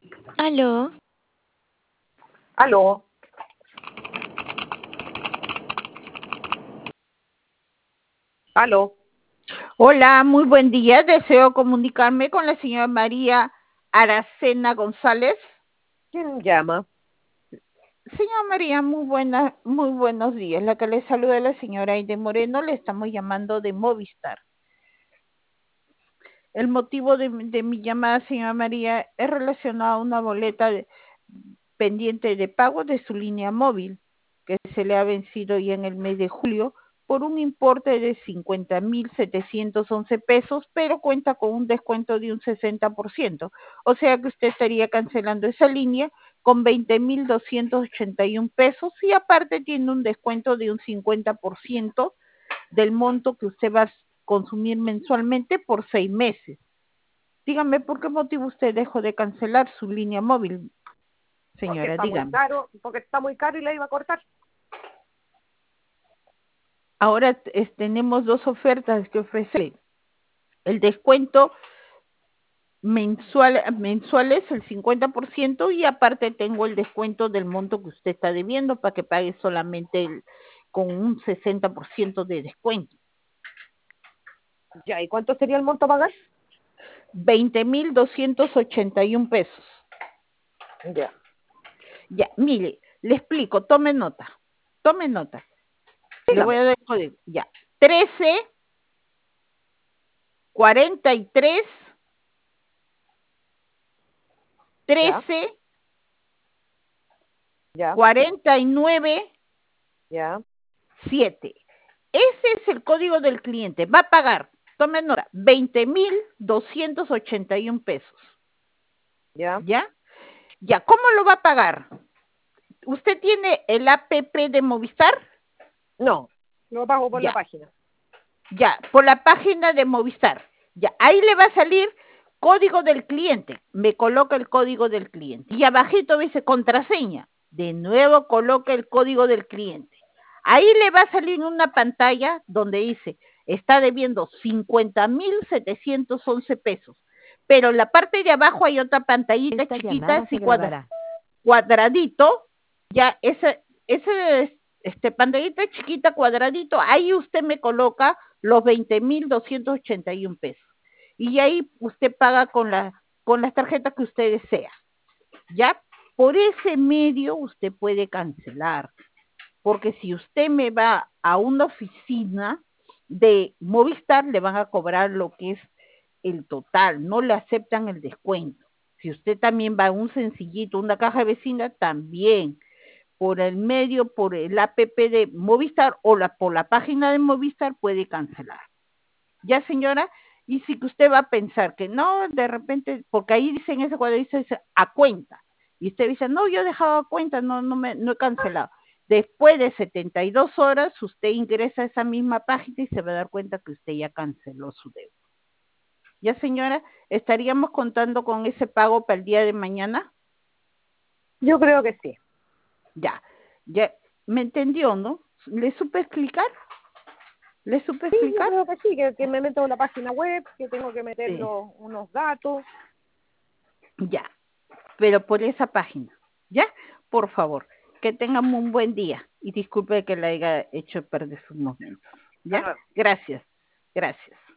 Aló, Aló, aló. Hola, muy buen día. Deseo comunicarme con la señora María Aracena González. ¿Quién llama? Señora María, muy buenos días. La que le saluda es la señora Aide Moreno. Le estamos llamando de Movistar. El motivo de mi llamada, señora María, es relacionado a una boleta pendiente de pago de su línea móvil, que se le ha vencido ya en el mes de julio por un importe de 50.711 pesos, pero cuenta con un descuento de un 60%. O sea que usted estaría cancelando esa línea con 20.281 pesos y aparte tiene un descuento de un 50% del monto que usted va a consumir mensualmente por 6 meses. Dígame, ¿por qué motivo usted dejó de cancelar su línea móvil, Porque señora? está muy Dígame. caro, porque está muy caro y la iba a cortar. Ahora tenemos dos ofertas que ofrecer. El descuento mensual es el 50% y aparte tengo el descuento del monto que usted está debiendo para que pague solamente con un 60% de descuento. Ya, ¿y cuánto sería el monto a pagar? 20.281 pesos. Ya. Ya, mire, le explico, tome nota. Tome nota. Le voy Dígame. a dar el código. Ya. 13 43 Ya, 13 ya, 49 ya, 7. Ese es el código del cliente. Va a pagar, tome nota, 20.281 pesos. ya. ¿Ya? Ya, ¿cómo lo va a pagar? ¿Usted tiene el APP de Movistar? No, lo pago por la Ya, página. ya, por la página de Movistar. Ya, ahí le va a salir código del cliente. Me coloca el código del cliente. Y abajito dice contraseña. De nuevo coloca el código del cliente. Ahí le va a salir una pantalla donde dice, está debiendo 50.711 pesos. Pero en la parte de abajo hay otra pantallita esta chiquita, llamada se así grabará. cuadradito. Ya, ese pantallita chiquita, cuadradito, ahí usted me coloca los 20.281 pesos. Y ahí usted paga con las tarjetas que usted desea. ¿Ya? Por ese medio usted puede cancelar. Porque si usted me va a una oficina de Movistar, le van a cobrar lo que es el total, no le aceptan el descuento. Si usted también va a un sencillito, una caja de vecina, también por el medio, por el APP de Movistar o por la página de Movistar puede cancelar. ¿Ya, señora? Y si usted va a pensar que no, de repente, porque ahí dice en ese cuadro dice a cuenta, y usted dice, no, yo he dejado a cuenta, no he cancelado. Después de 72 horas, usted ingresa a esa misma página y se va a dar cuenta que usted ya canceló su deuda. ¿Ya, señora? ¿Estaríamos contando con ese pago para el día de mañana? Yo creo que sí. Ya, ya, ¿me entendió, no? ¿Le supe explicar? ¿Le supe Sí, yo explicar? creo que sí, que me meto en la página web, que tengo que meter Sí, unos datos. ya, pero por esa página, ¿ya? Por favor, que tengan un buen día y disculpe que la haya hecho perder sus momentos, ¿ya? Ah, Gracias, gracias.